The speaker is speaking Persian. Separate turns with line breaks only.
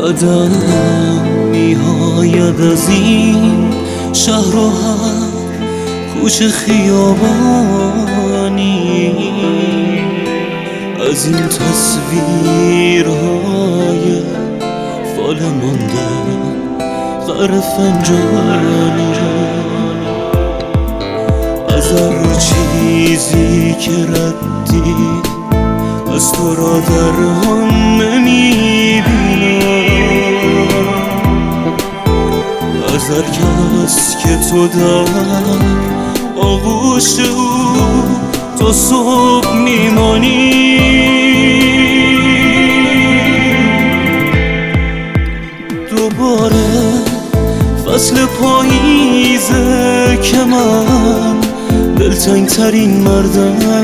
بعدم میآید از این شهر و هر کوچه خیابانی، از این تصویرهای فال مانده غر فنجانی، از هر چیزی که ردی از تو را در هم میبینم، از هر کس که تو در آغوش او تا صبح میمانی. دوباره فصل پاییزه که من دلتنگ ترین مردم